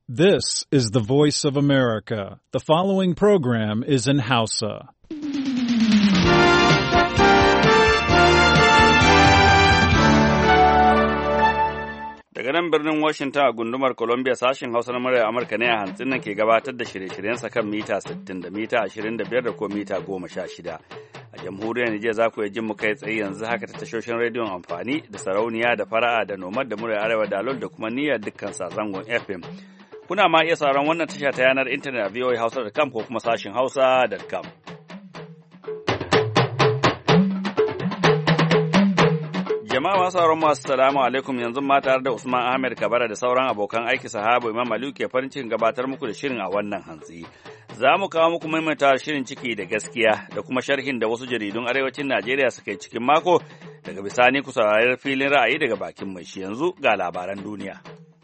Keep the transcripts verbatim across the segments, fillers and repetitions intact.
This is the voice of America. The following program is in Hausa. Daga nan birnin Washington a gundumar Columbia sashen Hausa na muryar Amurka ne a hantsin nan ke gabatar da shirye-shiryensa kan mita sittin da mita ashirin da biyar da ko mita goma sha shida. A jamhuriyar Nijar za ku iya jin mu kai tsaye yanzu haka ta tashoshin rediyon amfani da sarauniya da fara'a da nomad da muryar arewa da alol da kuma niyyar dukkan sazangon F M. Kuna ma iya sauran wannan tasha ta yanar intanet a v o a hausa dot com ko kuma sashin hausa dot com. Jama'a masu sauran masu salamu alaikum, yanzu ma tare da Usman Ahmed Kabara da sauran abokan aiki sahabu Imam Aliyu ke farin cikin gabatar muku da shirin a wannan hantsi. Za mu kawo muku maimaita shirin ciki da gaskiya da kuma sharhin da wasu jaridun arewacin Najeriya suka yi cikin mako, daga bisani ku saurari filin ra'ayi daga bakin mai shi. Yanzu ga labaran duniya.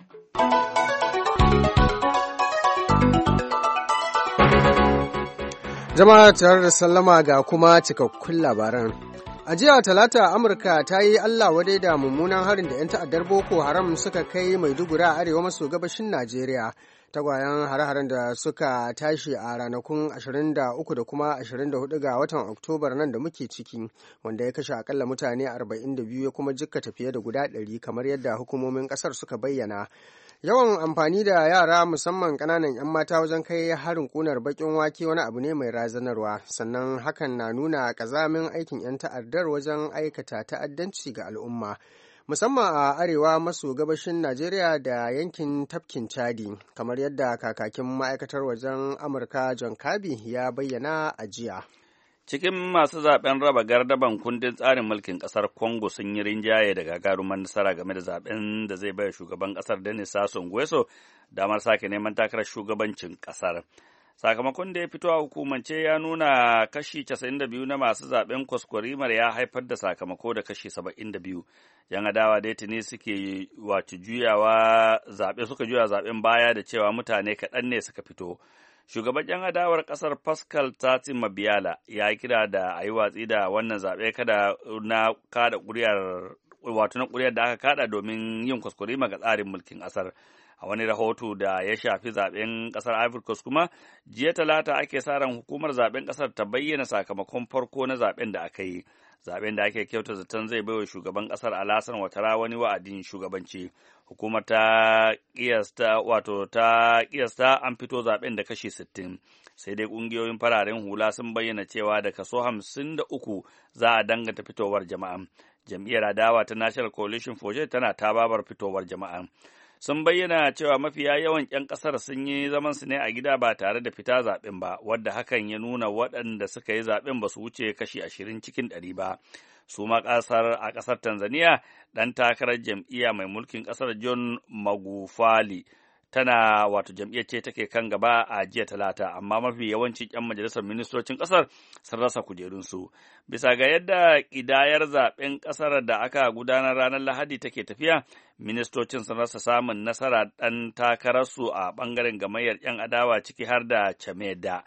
Jama'a tare da sallama ga kuma cikakkun labaran. A jiya Talata, Amurka ta yi Allah wadai da mummunan harin da 'yan ta'addar Boko Haram suka kai Maiduguri a arewa maso gabashin Najeriya. Tagwayen hare-haren da suka tashi a ranakun ashirin da uku da kuma ashirin da hudu ga watan Oktobar nan da muke ciki, wanda ya kashe akalla mutane arba'in da biyu ya kuma jikkata fiye da guda ɗari, kamar yadda hukumomin ƙasar suka bayyana. Yawan amfani da yara, musamman ƙananan 'yan mata, wajen kai harin ƙunar baƙin wake wani abu ne mai razanarwa, sannan hakan na nuna ƙazamin aikin 'yan ta'addar wajen aikata ta'addanci ga al'umma, musamman a arewa maso gabashin Najeriya da yankin tafkin Chadi, kamar yadda kakakin ma'aikatar wajen Amurka John Kirby ya bayyana a jiya. Cikin masu zaben raba gardaban kundin tsarin mulkin ƙasar Congo sun yi rinjaye da gagarumar nasara game da zaben da zai bayar shugaban ƙasar Denis Sassou Nguesso damar sake neman takarar shugabancin ƙasar. Sakamakon da ya fito a hukumance ya nuna kashi casa'in da biyu na masu zaben kwaskwarimar ya haifar da sakamako da kashi saba'in da biyu. Yan adawa da tuni suke wato juyawa zaɓe suka juya zaɓen baya da cewa mutane kaɗan ne suka fito. Shugaban 'yan adawar ƙasar Pascal Tati Mabiala ya kira da a yi watsi da wannan zaɓe kada na kada ƙuri'ar wato na ƙuri'ar da aka kada domin yin kwaskwarima ga tsarin mulkin ƙasar. A wani rahoto da ya shafi zaɓen ƙasar Ivory Coast kuma, jiya Talata ake sa ran hukumar zaɓen ƙasar ta bayyana sakamakon farko na zaɓen da aka yi. Zaɓen da ake kyauta zaton zai baiwa shugaban ƙasar Alassane Ouattara wani wa'adin shugabanci. Hukumar ta kiyasta wato ta kiyasta an fito zaɓen da kashi sittin, sai dai ƙungiyoyin fararen hula sun bayyana cewa da kaso hamsin da uku za a danganta fitowar jama'a. Jam'iyyar adawa ta National Coalition for Change tana tababar fitowar jama'a. Sun bayyana cewa mafiya yawan 'yan ƙasar sun yi zaman su ne a gida ba tare da fita zaɓen ba, wadda hakan ya nuna waɗanda suka yi zaɓen ba su wuce kashi ashirin cikin ɗari ba. Su ma ƙasar a ƙasar Tanzania, ɗan takarar jam'iyya mai mulkin ƙasar John Magufuli tana wato jam'iyyar ce take kan gaba a jiya Talata, amma mafi yawancin 'yan majalisar ministocin ƙasar sun rasa kujerunsu. Bisa ga yadda ƙidayar zaɓen ƙasar da aka gudanar ranar Lahadi take tafiya, ministocin sun rasa samun nasara ɗan takararsu a ɓangaren gamayyar 'yan adawa, ciki har da Chameda,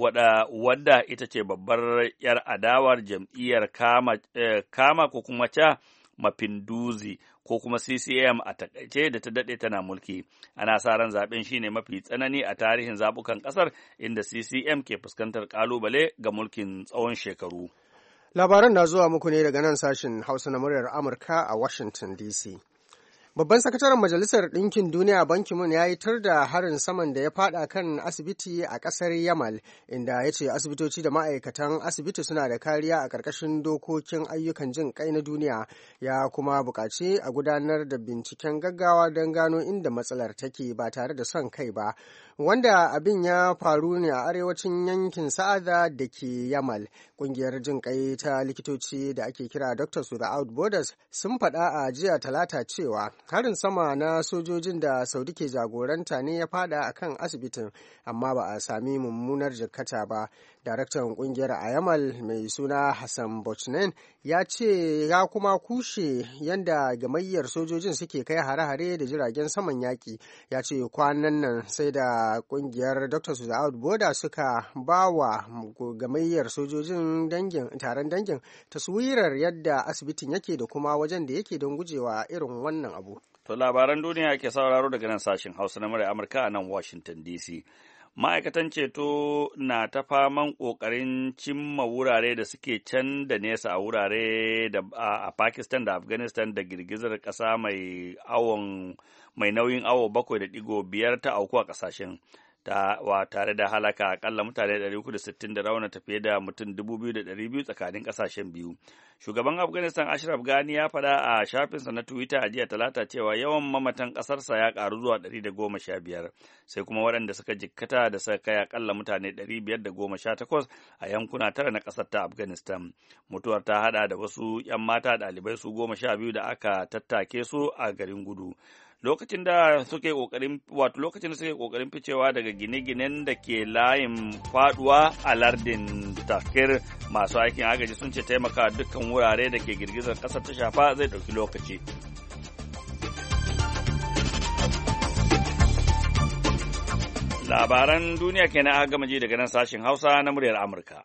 wadda ita ce babbar 'yar adawar jam'iyyar kama, eh, kama ko kuma ca Mapinduzi ko kuma C C M a takaice da ta daɗe tana mulki. Ana sa ran zaɓen shine mafi tsanani a tarihin zaɓukan ƙasar, inda C C M ke fuskantar ƙalubale ga mulkin tsawon shekaru. Labaran na zuwa muku ne daga nan sashen Hausa na muryar Amurka a Washington D C. Babban sakataren Majalisar Ɗinkin Duniya Ban Ki-moon ya yi tar da harin saman da ya fada kan asibiti a ƙasar Yamal, inda ya ce asibitoci da ma'aikatan asibiti suna da kariya a ƙarƙashin dokokin ayyukan jin ƙai na duniya, ya kuma buƙaci a gudanar da binciken gaggawa don gano inda matsalar take ba tare da son kai ba. Wanda abin ya faru ne a arewacin yankin Sa'ada da ke Yamal. Ƙungiyar jin ƙai ta likitoci da ake kira Doctors Without Borders sun faɗa a jiya Talata cewa harin sama na sojojin da Saudi ke jagoranta ne ya fada a kan asibitin, amma ba a sami mummunar jikkata ba. Daraktan ƙungiyar a Yamal mai suna Hassan Bochnen ya ce ya kuma kushe yadda gamayyar sojojin suke kai hare-hare da jiragen saman yaƙi. Ya ce kwanan nan sai da kungiyar Doctors Without Borders suka ba wa gamayyar sojojin dangin taron dangin taswirar yadda asibitin yake da kuma wajen da yake don gujewa irin wannan abu. To labaran duniya ke sauraro daga nan sashen Hausa na murya Amurka a nan Washington D C. Ma'aikatan ceto na ta faman ƙoƙarin cimma wurare da suke can da nesa a wurare da a Pakistan da Afghanistan da girgizar ƙasa mai awon mai nauyin awo bakwai da ɗigo biyar ta auku a ƙasashen. Ta, wa tare da halaka akalla mutane ɗari uku da sittin da raunata fiye da mutum dubu biyu da ɗari biyu tsakanin ƙasashen biyu. Shugaban Afghanistan Ashraf Ghani ya faɗa a shafinsa na Twitter a jiya Talata cewa yawan mamatan ƙasarsa ya ƙaru zuwa ɗari da goma sha biyar, sai kuma waɗanda suka jikkata da suka kai akalla mutane ɗari biyar da goma sha takwas a yankuna tara na ƙasar ta Afghanistan. Mutuwar ta haɗa da wasu ‘yan mata ɗalibai su goma sha biyu da aka tattake su a garin gudu. Lokacin da suke kokarin wato lokacin da suke kokarin ficewa daga gine-ginen da ke layin faduwa a lardin Takir, masu aikin agaji sun ce taimaka dukkan wurare da ke girgizar kasar ta shafa zai dauki lokaci. Labaran duniya kenan aka gama ji daga nan sashin Hausa na muryar Amurka.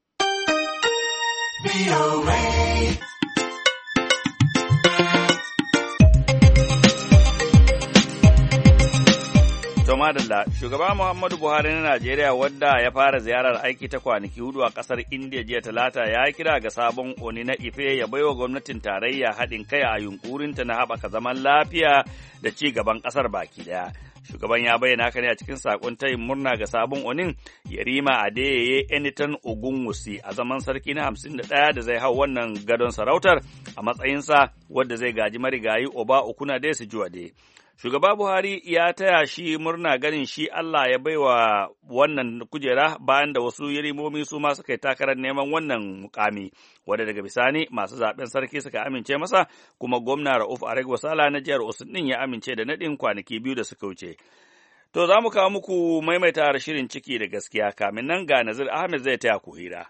Madalla, shugaba Muhammadu Buhari na Najeriya wadda ya fara ziyarar aiki ta kwanaki hudu a kasar India jiya Talata ya kira ga sabon Oni na Ife ya baiwa gwamnatin tarayya haɗin kai a yunkurinta na haɓaka zaman lafiya da ci gaban ƙasar baki ɗaya. Shugaban ya bayyana haka ne a cikin sakon tayin murna ga sabon Onin Yarima Adeyeye Enitan Ogunwusi a zaman sarki na hamsin da ɗaya da zai hau wannan gadon sarautar a matsayinsa wadda zai gaji marigayi Oba Okunade Sijuwade. Shugaba Buhari ya taya shi murna ganin shi Allah ya baiwa wannan kujera bayan da wasu yarimomi su ma suka yi takarar neman wannan mukami, wadda daga bisani masu zaben sarki suka amince masa, kuma gwamna Rauf Aregwasala na jihar Osun din ya amince da naɗin kwanaki biyu da suka wuce. To za mu kawo muku maimaita shirin ciki da gaskiya, kamin nan ga Nazir Ahmed zai taya ku hira.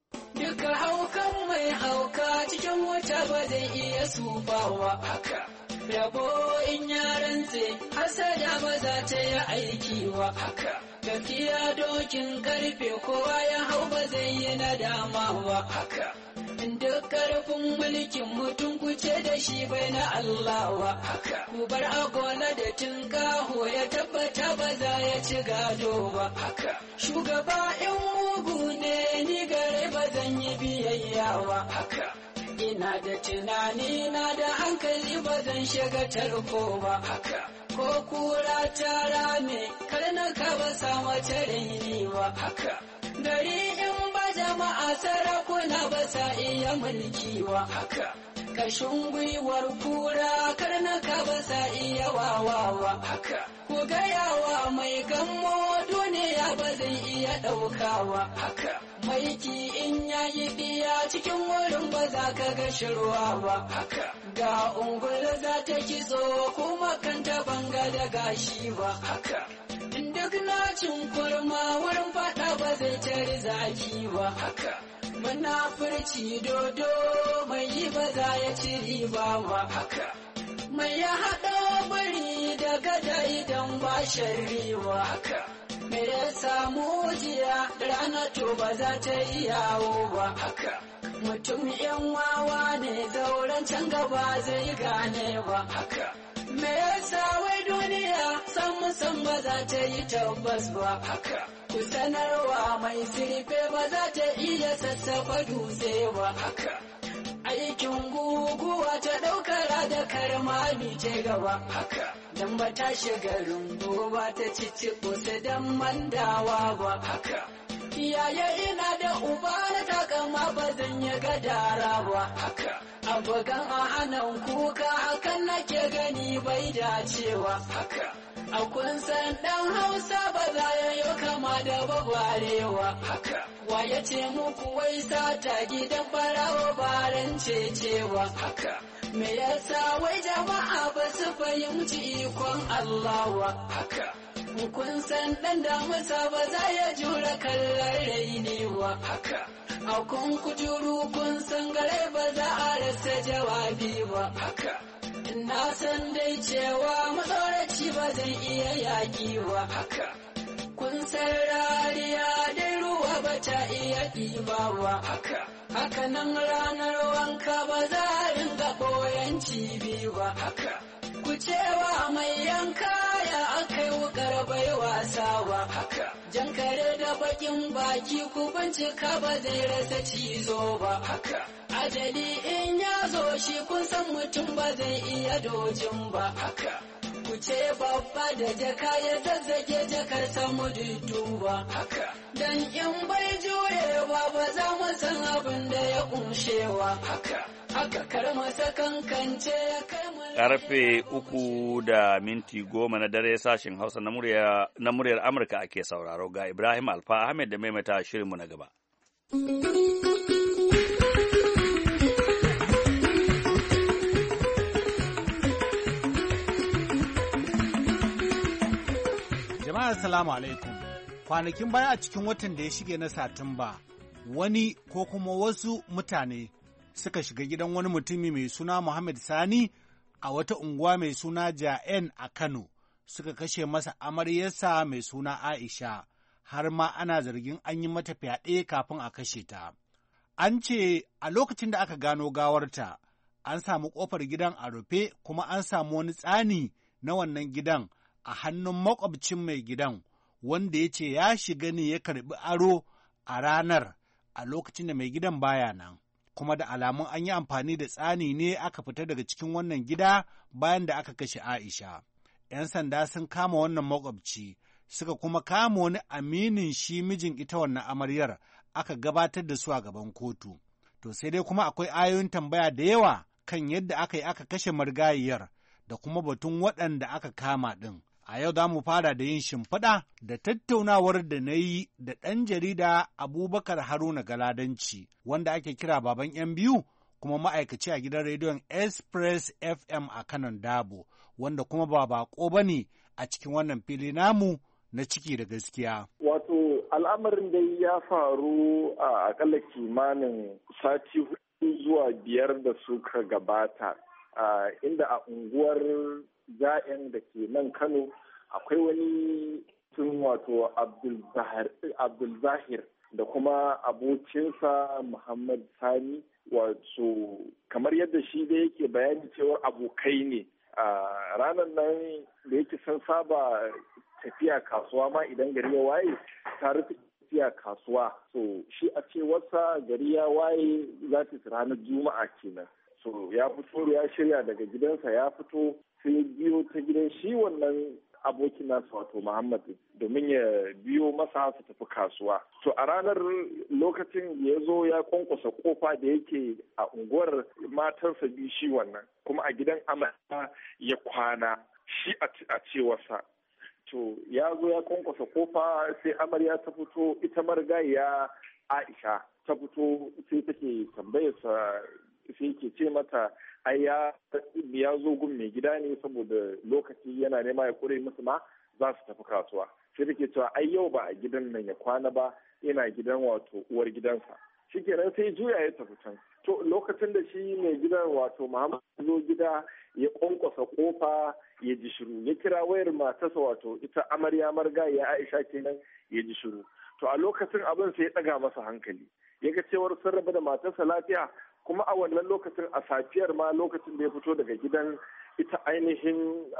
Duka haukan mai hauka cikin wata ba zai iya sufawa haka. Rabo in yaran tse, hasada ba za ta yi aiki wa haka. Gaskiya dokin karfe kowa ya hau ba zai yi nadama wa haka. Duk karfin mulkin mutum kuce da shi bai na Allah wa haka. Ku bar agola da tinkaho ya tabbata ba za ya ci gado ba haka. Shugaba in mugu ne ni gare ba zan yi biyayya wa haka. Ina da tunani na da hankali ba zan shiga tarko ba haka. Ko kura ta rame karnaka ba sa mace raini ba haka. Gari in ba jama'a sarakuna ba sa iya mulki wa haka. Kashin gwiwar kura karnaka ba sa iya wawawa haka. Ku gayawa mai gammo duniya ba zai iya ɗaukawa haka. Maiki in yayi biya cikin wurin ba za ka ga shirwa ba haka. Ga ungulu za ta kitso kuma kanta banga da gashi ba haka. Duk nacin kurma wurin fada ba zai tari zaki ba haka. Munafurci dodo mai yi ba za ya ci riba ba haka. Mai ya haɗa bari da gada idan ba shari'a haka. Me ya samu jiya rana to ba za ta yi yawo ba haka. Mutum yan wawa ne zauren can gaba zai gane ba haka. Me yasa wai duniya san musan ba za ta yi tabbas ba haka. Ku sanarwa mai sirfe ba za ta iya sassafa dutse ba haka. Aikin guguwa ta ɗaukara da karmami ce gaba haka. Dan ba ta shiga rumbu ba ta cici kusa dan mandawa ba haka. Yaya ina da uba na takama ba zan yi gadara ba haka. Abokan a hannun kuka hakan nake gani bai dacewa haka. A kun san ɗan Hausa ba za ya yi kama da babarewa haka. Wa ya ce muku wai sata gidan barawa baran cecewa haka. Me yasa wai jama'a ba su fahimci ikon Allah wa haka. Kun san ɗan damusa ba za ya jura kallon rainewa haka. A kun kujuru kun san gare ba za a rasa jawabi ba haka. Na san dai cewa matsoraci ba zai iya yaƙi ba haka. Kun san rariya dai ruwa ba ta iya ɗiba ba haka. Haka nan ranar wanka ba za a ringa ɓoyen cibi ba haka. Ku cewa mai yanka ya akai wukar bai wasa ba haka jan kare da bakin baki ku bincika ba zai rasa cizo ba haka ajali in ya zo shi kun san mutum ba zai iya dojin ba haka ku ce babba da jaka ya zazzage jakar samu duduba haka dan in bai jurewa ba za mu san abin da ya kumshewa haka haka kar masa kankance ya kai mu karfe uku da minti goma na dare sashin Hausa na murya na muryar Amurka ake sauraro ga Ibrahim Alfa Ahmed da maimaita shirinmu na gaba. Jama'a assalamu alaikum. Kwanakin baya a cikin watan da ya shige na Satumba, wani ko kuma wasu mutane suka shiga gidan wani mutumi mai suna Muhammad Sani a wata unguwa mai suna Ja'en a Kano, suka kashe masa amaryarsa mai suna Aisha, har ma ana zargin an yi mata fyaɗe kafin a kashe ta. An ce a lokacin da aka gano gawarta, an samu ƙofar gidan a rufe kuma an samu wani tsani na wannan gidan a hannun makwabcin mai gidan, wanda ya ce ya shiga ne ya karɓi aro a ranar a lokacin da mai gidan baya nan. Kuma da alamun an yi amfani da tsani ne aka fita daga cikin wannan gida bayan da aka kashe Aisha. ‘Yan sanda sun kama wannan makwabci, suka kuma kama wani aminin shi mijin ita wannan amaryar aka gabatar da su a gaban kotu. To sai dai kuma akwai ayoyin tambaya da yawa kan yadda aka yi aka kashe marigayiyar da kuma batun waɗanda aka kama ɗin. A yau za mu fara da yin shimfiɗa da tattaunawar da na yi da ɗan jarida Abubakar Haruna Galadanci, wanda ake kira baban ‘yan biyu, kuma ma'aikaci a gidan rediyon Express F M a kanon Dabo, wanda kuma ba baƙo ba ne a cikin wannan fili namu na ciki da gaskiya. Wato al'amarin da ya faru a akalla kimanin sati hudu zuwa biyar da suka gabata, inda a unguwar Ja'en da ke nan Kano akwai wani tun wato Abdul Zahir da kuma abokinsa Muhammad Sani, wato kamar yadda shi da yake bayani cewar abokai ne. A ranar nan da yake san saba tafiya kasuwa ma idan gari ya waye tare tafiya kasuwa, so shi a cewarsa gari ya waye za ta ranar Juma'a kenan. So ya fito ya shirya daga gidansa ya fito sai biyo ta gidan shi wannan abokin nasa wato Muhammad domin ya biyo masa su tafi kasuwa. To a ranar lokacin ya zo ya kwankwasa kofa da yake a unguwar matarsa biyu shi wannan, kuma a gidan amarya ya kwana shi a cewarsa. To ya zo ya kwankwasa kofa sai amarya ta fito, ita marigayya Aisha ta fito sai take tambayarsa, sai ke ce mata ai ya zo gun mai gida ne saboda lokaci yana nema ya kure musu ma za su tafi kasuwa. Sai take cewa ai yau ba a gidan nan ya kwana ba, yana gidan wato uwar gidansa. Shikenan sai juya ya tafi can. To lokacin da shi mai gidan wato Muhammad zo gida ya kwankwasa kofa ya ji shiru, ya kira wayar matarsa wato ita amarya marigayya Aisha kenan ya ji shiru. To a lokacin abin sai ya ɗaga masa hankali, ya ga cewar sun rabu da matarsa lafiya, kuma a wannan lokacin a safiyar ma lokacin da ya fito daga gidan ita ainihin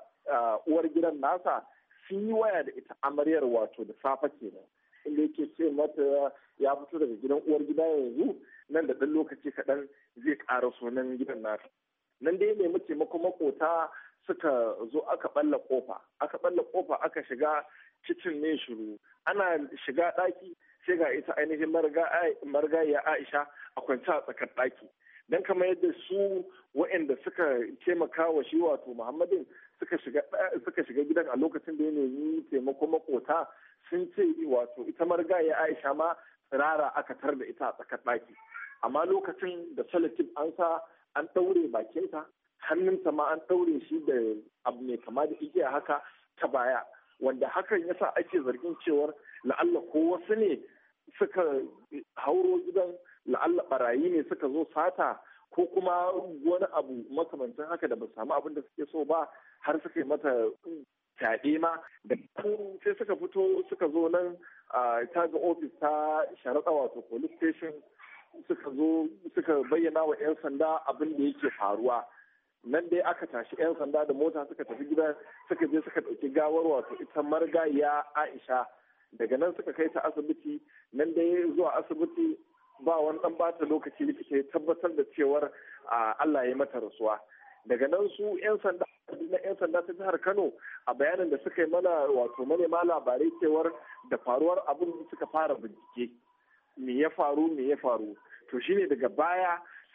uwar gidan nasa sun yi waya da ita amaryar wato da safe kenan, inda yake ce mata ya fito daga gidan uwar gida yanzu, nan da ɗan lokaci kaɗan zai ƙara sunan gidan nasa. Nan dai nemi taimako makota suka zo aka ɓalla ƙofa aka ɓalla ƙofa aka shiga kicin ne shiru, ana shiga ɗaki sai ga ita ainihin marigayya Aisha a kwance a tsakar ɗaki. Don kamar yadda su waɗanda suka taimaka wa shi wato Muhammadin suka shiga suka shiga gidan a lokacin da ya nemi taimako makota, sun ce wato ita marigayya Aisha ma tsirara aka tar da ita a tsakar ɗaki. Amma lokacin da salatif an sa an ɗaure bakinta, hannunta ma an ɗaure shi da abu mai kama da igiya haka ta baya, wanda hakan yasa ake zargin cewar la'alla ko wasu ne suka hauro gidan, la'alla barayi ne suka zo sata ko kuma wani abu makamancin haka da ba samu abin da suke so ba har suka yi mata fyaɗe ma. Da sai suka fito suka zo nan ta ga ofis ta sharaɗa wato police station, suka zo suka bayyana wa 'yan sanda abin da yake faruwa. nan dai aka tashi 'yan sanda da mota suka tafi gida suka je suka ɗauki gawar wato ita marigayya Aisha daga nan suka kai ta asibiti. Nan dai zuwa asibiti ba wani ɗan bata lokaci likita ya tabbatar da cewar Allah ya mata rasuwa. Daga nan su 'yan sanda na 'yan sanda ta jihar Kano a bayanin da suka yi mana wato manema labarai cewar da faruwar abin suka fara bincike me ya faru me ya faru to shine daga baya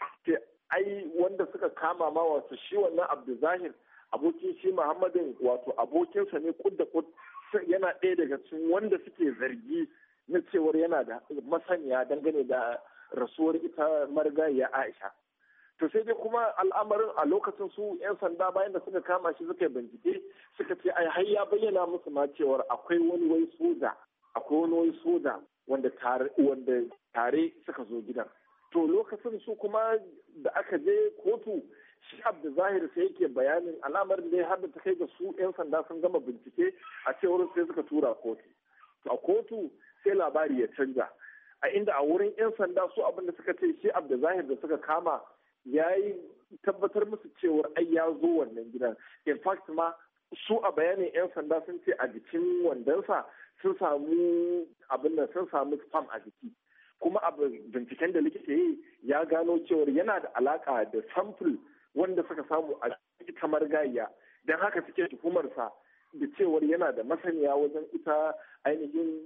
ai wanda suka kama ma wato shi wannan Abdulzahir abokin shi Muhammadin wato abokinsa ne kud da kud yana ɗaya daga cikin wanda suke zargi na cewar yana da masaniya dangane da rasuwar ita marigayiya Aisha. To sai dai kuma al'amarin a lokacin su 'yan sanda bayan da suka kama shi suka bincike suka ce ai har ya bayyana musu ma cewar akwai wani wai soja akwai wani wai soja wanda tare wanda tare suka zo gidan. To lokacin su kuma da aka je kotu shi Abdulzahir sai yake bayanin al'amarin da har da ta kai ga su 'yan sanda sun gama bincike a cewar sai suka tura kotu. To a kotu sai labari ya canja a inda a wurin 'yan sanda su abin da suka ce shi Abdulzahir da suka kama ya yi tabbatar musu cewar ai ya zo wannan gidan. In fact ma su a bayanin 'yan sanda sun ce a jikin wandonsa sun samu abin da sun samu spam a jiki. Kuma abin binciken da likita yi ya gano cewar yana da alaka da sample wanda suka samu a kamar gayya. Don haka suke tuhumarsa da cewar yana da masaniya wajen ita ainihin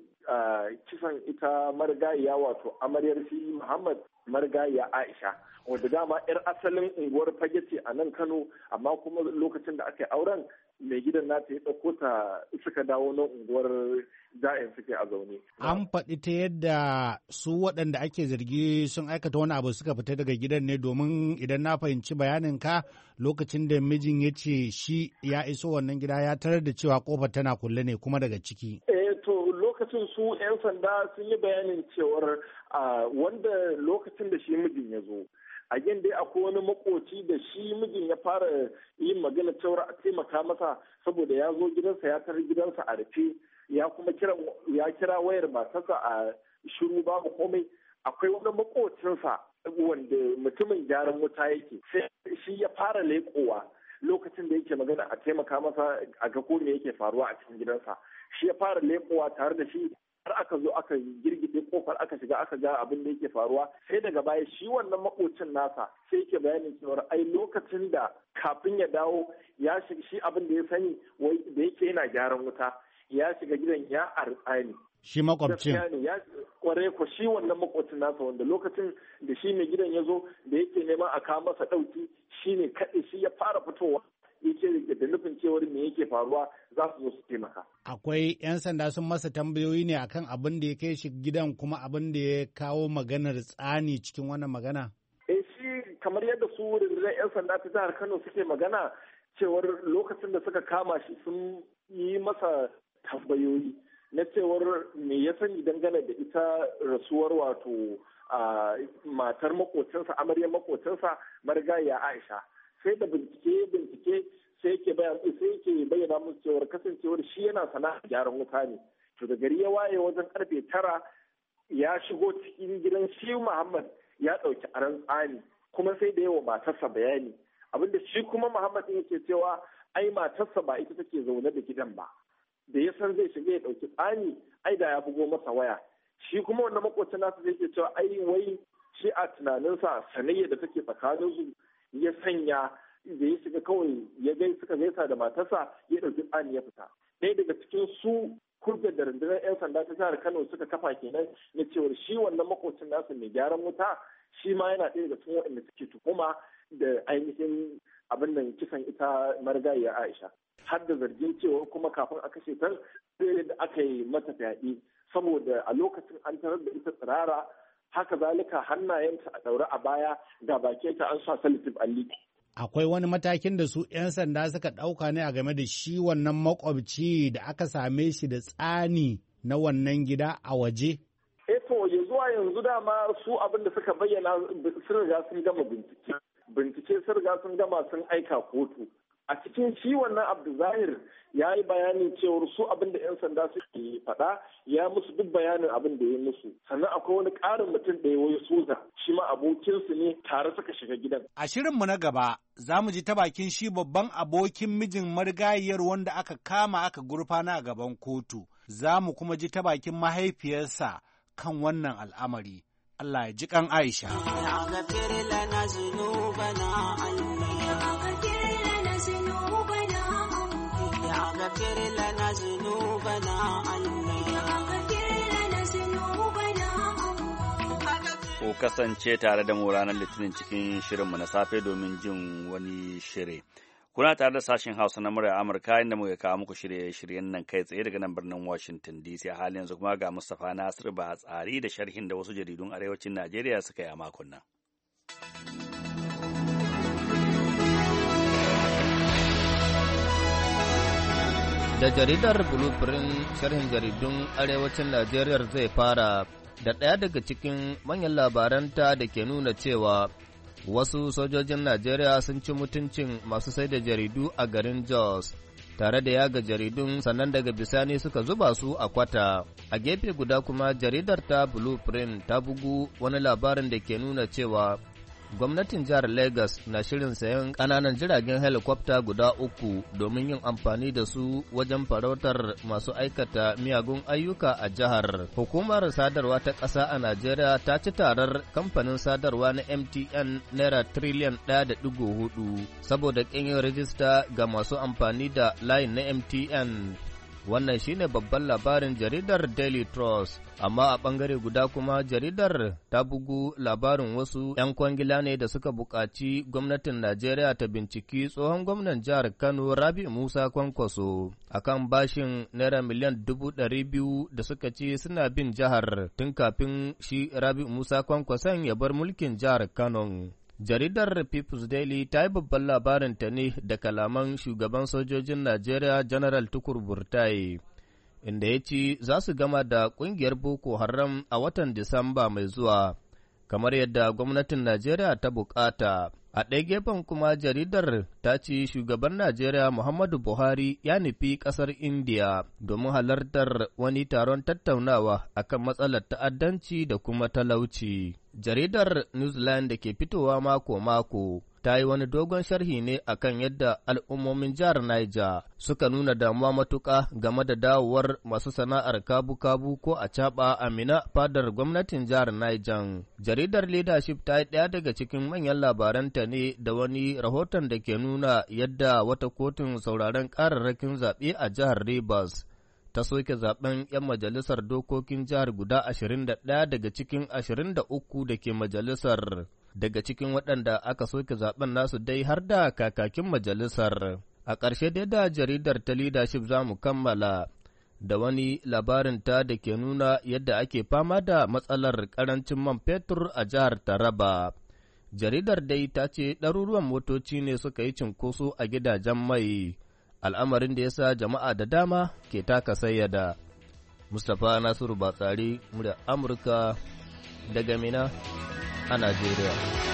kisan ita marigayiya wato amaryar shi Muhammad marigayiya Aisha wadda dama 'yar asalin unguwar fage ce a nan Kano amma kuma lokacin da aka yi auren mai gidan nata ya ɗauko ta suka dawo na unguwar ja'in suke a zaune. An faɗi ta yadda su waɗanda ake zargi sun aikata wani abu suka fita daga gidan ne domin idan na fahimci bayanin ka lokacin da mijin ya ce shi ya iso wannan gida ya tarar da cewa kofar tana kulle ne kuma daga ciki. Eh to lokacin su 'yan sanda sun yi bayanin cewar wanda lokacin da shi mijin ya zo. A yin dai akwai wani makoci da shi mijin ya fara yin magana cewar a taimaka masa saboda ya zo gidansa ya tarar gidansa a rufe ya kuma kira ya kira wayar matarsa a shiru babu komai. Akwai wani makocinsa wanda mutumin gyaran wuta yake sai shi ya fara leƙowa lokacin da yake magana a taimaka masa a ga ko me yake faruwa a cikin gidansa. Shi ya fara leƙowa tare da shi har aka zo aka girgide kofar aka shiga aka ga abin da yake faruwa sai daga baya shi wannan makocin nasa sai yake bayanin cewa ai lokacin da kafin ya dawo ya shiga shi abin da ya sani wai da yake yana gyaran wuta ya shiga gidan ya artsani shi makwabcin ya kware ko shi wannan makocin nasa wanda lokacin da shi mai gidan ya zo da yake neman a kawo masa ɗauki shi ne kaɗai shi ya fara fitowa yake da nufin cewar me yake faruwa za su zo su taimaka. Akwai 'yan sanda sun masa tambayoyi ne akan abin da ya kai shi gidan kuma abin da ya kawo maganar tsani cikin wannan magana? Eh shi kamar yadda su rundunar 'yan sanda ta jihar Kano suke magana cewar lokacin da suka kama shi sun yi masa tambayoyi na cewar me ya sani dangane da ita rasuwar wato matar makocinsa amaryar makocinsa marigayiya Aisha. Sai da bincike bincike sai yake bayyana sai yake bayyana musu cewar kasancewar shi yana sana'ar gyaran wuta ne to da gari ya waye wajen karfe tara ya shigo cikin gidan shi Muhammad ya ɗauki aran tsani kuma sai da yawa matarsa bayani abinda shi kuma Muhammad din yake cewa ai matarsa ba ita take zaune da gidan ba da ya san zai shiga ya ɗauki tsani ai da ya bugo masa waya shi kuma wannan makocin nasa zai ke cewa ai wai shi a tunaninsa sanayya da take tsakaninsu ya sanya da ya shiga kawai ya gai suka gaisa da matarsa ya ɗauki tsani ya fita. Ɗaya daga cikin su kurgar da rundunar 'yan sanda ta jihar Kano suka kafa kenan na cewar shi wannan makocin nasu mai gyaran wuta shi ma yana ɗaya daga cikin waɗanda suke tuhuma da ainihin abin nan kisan ita marigayiya Aisha. Har da zargin cewa kuma kafin a kashe ta sai da aka yi mata fyaɗe saboda a lokacin an tarar da ita tsirara haka zalika hannayenta a ɗaure a baya ga bakinta an sa salitif alli. Akwai wani matakin da su 'yan sanda suka ɗauka ne a game da shi wannan makwabci da aka same shi da tsani na wannan gida a waje? E to ya zuwa yanzu dama su abin da suka bayyana sun riga sun gama bincike. Bincike sun riga sun gama sun aika kotu. a cikin shi wannan Abdulzahir ya yi bayanin cewar su abin da 'yan sanda suke faɗa ya musu duk bayanin abin da ya musu. Sannan akwai wani ƙarin mutum da ya wayo soja shi ma abokinsu ne tare suka shiga gidan. A shirinmu na gaba za mu ji ta bakin shi babban abokin mijin marigayiyar wanda aka kama aka gurfana a gaban kotu. Za mu kuma ji ta bakin mahaifiyarsa kan wannan al'amari. Allah ya ji kan Aisha. Ku kasance tare da mu ranar Litinin cikin shirinmu na safe domin jin wani shiri. Kuna tare da sashen Hausa na muryar Amurka inda muka kawo muku shirye-shiryen nan kai tsaye daga nan birnin Washington D C. A halin yanzu kuma ga Mustapha Nasir ba tsari da sharhin da wasu jaridun arewacin Najeriya suka yi a makon nan. Da jaridar Blueprint sharhin jaridun arewacin Najeriya zai fara da ɗaya daga cikin manyan labaranta da ke nuna cewa wasu sojojin Najeriya sun ci mutuncin masu sai da jaridu a garin Jos, tare da yaga jaridun sannan daga bisani suka zuba su a kwata. A gefe guda kuma jaridar ta Blueprint ta bugu wani labarin da ke nuna cewa gwamnatin jihar Lagos na shirin sayan ƙananan jiragen helikwafta guda uku domin yin amfani da su wajen farautar masu aikata miyagun ayyuka a jihar. Hukumar sadarwa ta ƙasa a Najeriya ta ci tarar kamfanin sadarwa na M T N naira tiriliyan ɗaya da ɗigo hudu saboda ƙin yin rijista ga masu amfani da layin na M T N. Wannan shine babban labarin jaridar Daily Trust, amma a ɓangare guda kuma jaridar ta bugu labarin wasu ‘yan kwangila ne da suka buƙaci gwamnatin Najeriya ta binciki tsohon gwamnan jihar Kano Rabi Musa Kwankwaso akan bashin naira miliyan dubu ɗari biyu da suka ce suna bin jihar tun kafin shi Rabi Musa Kwankwason ya bar mulkin jihar Kano. Jaridar People's Daily ta yi babban labarinta ne da kalaman shugaban sojojin Najeriya General Tukur Burtai, inda ya ce za su gama da ƙungiyar Boko Haram a watan Disamba mai zuwa, kamar yadda gwamnatin Najeriya ta bukata. A ɗaya gefen kuma jaridar ta ce shugaban Najeriya Muhammadu Buhari ya nufi ƙasar Indiya domin halartar wani taron tattaunawa akan matsalar ta'addanci da kuma talauci. Jaridar New Zealand da ke fitowa mako-mako ta yi wani dogon sharhi ne akan yadda al'ummomin jihar Niger suka nuna damuwa matuƙa game da dawowar masu sana'ar kabu-kabu ko a caɓa a Mina fadar gwamnatin jihar Niger. Jaridar Leadership ta yi ɗaya daga cikin manyan labaranta ne da wani rahoton da ke nuna yadda wata kotun sauraron ƙararrakin zaɓe a jihar Rivers ta soke zaben 'yan majalisar dokokin jihar guda ashirin da ɗaya daga cikin ashirin da uku da ke majalisar. Daga cikin waɗanda aka soke zaben nasu dai har da kakakin majalisar. A ƙarshe dai da jaridar ta Leadership za mu kammala da wani labarin ta da ke nuna yadda ake fama da matsalar ƙarancin man fetur a jihar Taraba. Jaridar dai ta ce ɗaruruwan motoci ne suka yi cinkoso a gidajen mai, al'amarin da ya sa jama'a da dama ke taka sayyada. Mustapha Nasiru Batsari, murya Amurka daga Mina a Najeriya.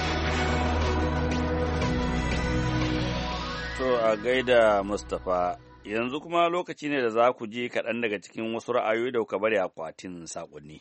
To a gaida Mustapha, yanzu kuma lokaci ne da za ku ji kaɗan daga cikin wasu ra'ayoyi da kuka bari akwatin saƙonni.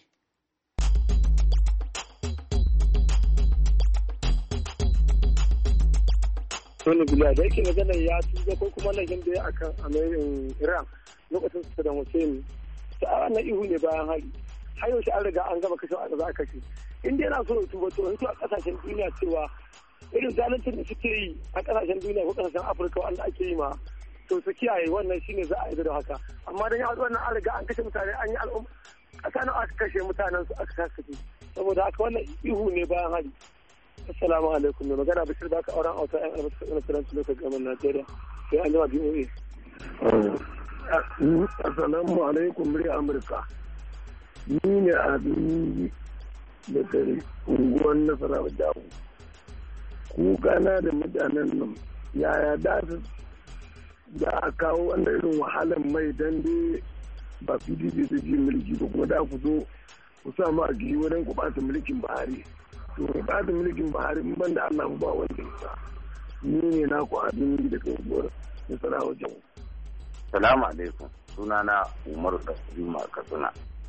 Wani bila da yake maganar ya tuba ko kuma laifin da ya akan American Iran lokacin su da Hussein ta a wannan ihu ne bayan hari har yau shi an riga an gaba kashe a za a kashe in dai yana so ya tuba to yanzu a kasashen duniya cewa irin zaluncin da suke yi a kasashen duniya ko kasashen Afirka wanda ake yi ma to su kiyaye wannan shine za a yi da haka amma dan ya wannan an riga an kashe mutane an yi al'umma kasa nawa aka kashe mutanen su aka kashe saboda haka wannan ihu ne bayan hari. Assalamu alaikum, mai magana Bashir baka auren auta yan albasa na Firanci lokacin gaban Najeriya sai an jima B O A. Assalamu alaikum murya Amurka. Ni ne abin da gari unguwan Nasarawa Dawo. Ku gana da mutanen nan yaya da su da a kawo wannan irin wahalar mai dan dai ba P D P su ji mulki ba kuma da ku zo ku sa ma a gini wurin ku ɓata mulkin Buhari. To ba da mulkin Buhari ban da Allah ba wanda ya ni ne na ku abin da kai gora da sarawa jawo. Salamu alaikum, sunana Umaru da Juma Katsina.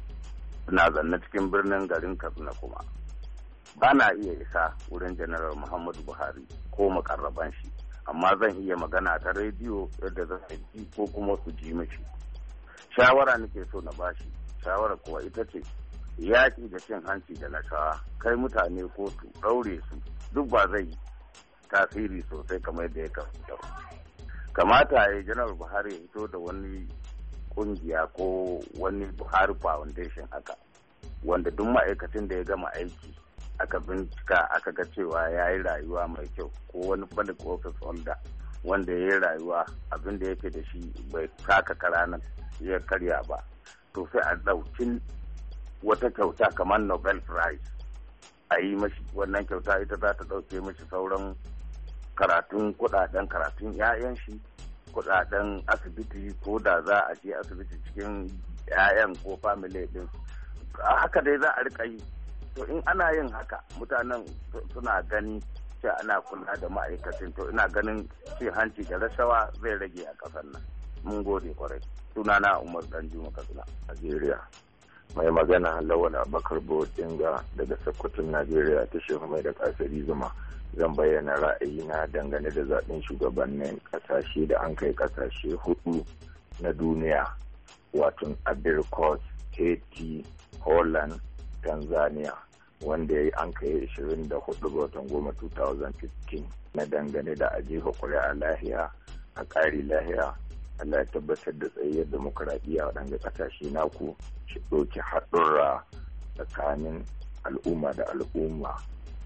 Ina zanne cikin birnin garin Katsina kuma. Ba na iya isa wurin Janaral Muhammadu Buhari ko makarraban shi, amma zan iya magana ta rediyo yadda za a ji ko kuma su ji mashi. Shawara nake so na bashi, shawara kuwa ita ce yaƙi da cin hanci da rashawa, kai mutane kotu, ɗaure su, duk ba zai tasiri sosai kamar da ya kamata. Kamata ya yi Janar Buhari ya fito da wani kungiya ko wani Buhari Foundation haka, wanda duk ma'aikacin da ya gama aiki aka bincika aka ga cewa ya yi rayuwa mai kyau, ko wani public office holder wanda ya yi rayuwa abin da yake da shi bai taka karanan ya karya ba, to sai a ɗauki wata kyauta kamar Nobel Prize a yi mashi. Wannan kyauta ita za ta ɗauke mashi sauran karatun kudaden karatun 'ya'yan shi, kudaden asibiti ko da za a je asibiti cikin 'ya'yan ko family din, haka dai za a rika yi. To in ana yin haka mutanen suna gani cewa ana kula da ma'aikacin, to ina ganin cin hanci da rashawa zai rage a ƙasar nan. Mun gode kwarai. Sunana Umar Danjuma Katsina, Najeriya. Mai magana Lawal Abubakar Bodinga daga Sokoton Najeriya ta shehu mai da kasari zuma. Zan bayyana ra'ayina dangane da zaɓen shugabannin ƙasashe da an kai ƙasashe hudu na duniya, wato Abirkos, Haiti, Holland, Tanzania, wanda ya yi an kai ashirin da hudu ga watan goma two thousand fifteen, na dangane da ajefa kuri'a lahiya a ƙari lahiya. Allah ya tabbatar da tsayayyar demokuraɗiyya a waɗanda ƙasashe naku shi ɗauki haɗurra tsakanin al'umma da al'umma.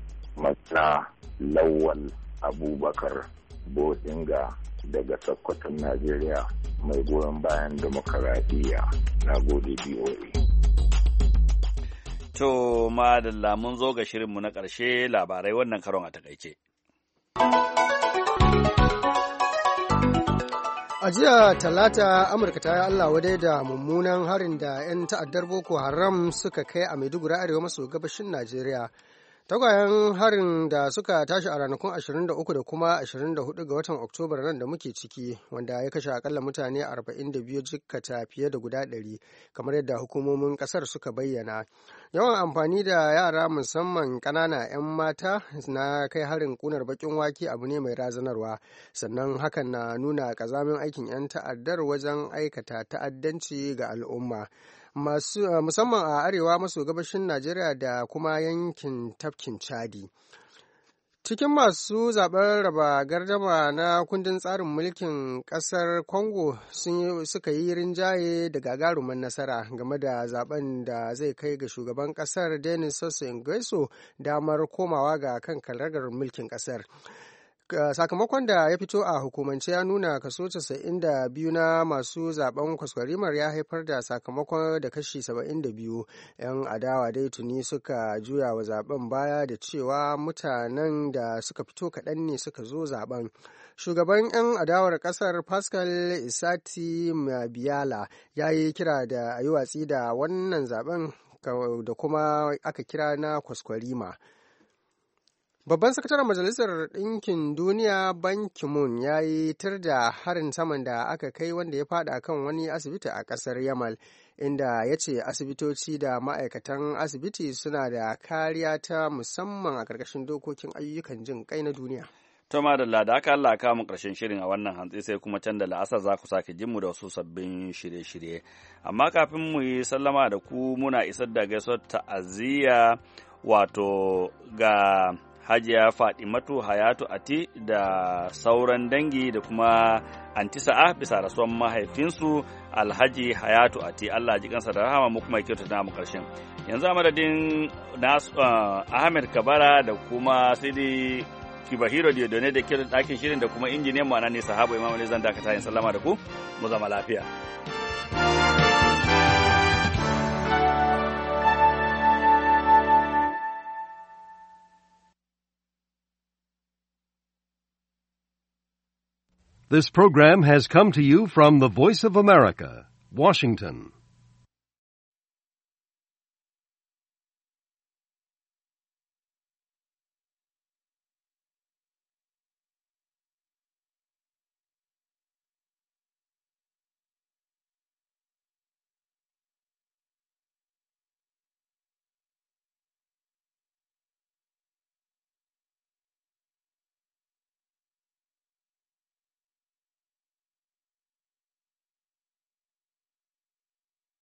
Matsa Lawal Abubakar Bodinga daga Sokoton Najeriya, mai goyon bayan demokuraɗiyya. Na gode B O A. To, madalla mun zo ga shirinmu na ƙarshe, labarai wannan karon a takaice. A jiya Talata, Amurka ta yi Allah wadai da mummunan harin da 'yan ta'addar Boko Haram suka kai a Maiduguri arewa maso gabashin Najeriya. Tagwayen harin da suka tashi a ranakun ashirin da uku da kuma ashirin da hudu ga watan Oktobar nan da muke ciki, wanda ya kashe akalla mutane arba'in da biyu, jikkata fiye da guda ɗari, kamar yadda hukumomin ƙasar suka bayyana. Yawan amfani da yara musamman ƙanana 'yan mata na kai harin ƙunar baƙin wake abu ne mai razanarwa, sannan hakan na nuna ƙazamin aikin 'yan ta'addar wajen aikata ta'addanci ga al'umma. Masu uh, musamman a arewa maso gabashin Najeriya da kuma yankin tafkin Chadi. Cikin masu zaben raba gardama na kundin tsarin mulkin kasar Congo suka yi rinjaye da gagarumin nasara game da zaben da zai kai ga shugaban kasar Denis Sassou Nguesso damar komawa ga kan karagar mulkin kasar. Sakamakon da ya fito a hukumance ya nuna kaso casa'in da biyu na masu zaben kwaskwarimar ya haifar da sakamakon da kashi saba'in da biyu. 'Yan adawa dai tuni suka juya wa zaben baya da cewa mutanen da suka fito kaɗan ne suka zo zaben. Shugaban 'yan adawar ƙasar Pascal Isati Mabiala ya yi kira da a yi watsi da wannan zaben da kuma aka kira na kwaskwarima. Babban sakataren Majalisar Ɗinkin Duniya Ban Ki-moon ya yi tir da harin saman da aka kai wanda ya fada kan wani asibiti a ƙasar Yamal, inda ya ce asibitoci da ma'aikatan asibiti suna da kariya ta musamman a ƙarƙashin dokokin ayyukan jin ƙai na duniya. To madalla da aka Allah kawo mu ƙarshen shirin a wannan hantsi, sai kuma can da la'asar za ku sake jin mu da wasu sabbin shirye-shirye. Amma kafin mu yi sallama da ku, muna isar da gaisuwar ta'aziyya wato ga Hajiya Fadimatu Hayatu Ati da sauran dangi da kuma Anti Sa'a bisa rasuwan mahaifinsu Alhaji Hayatu Ati. Allah ji kansa da rahama, mu kuma kyauta da mu karshen. Yanzu a madadin uh, Ahmed Kabara da kuma Sidi Kibahiro Diodone da kiran ɗakin shirin da kuma injiniyan mu anan ne Sahabo Imam Ali, zan dakata yin sallama da ku, mu zama lafiya. This program has come to you from the Voice of America, Washington.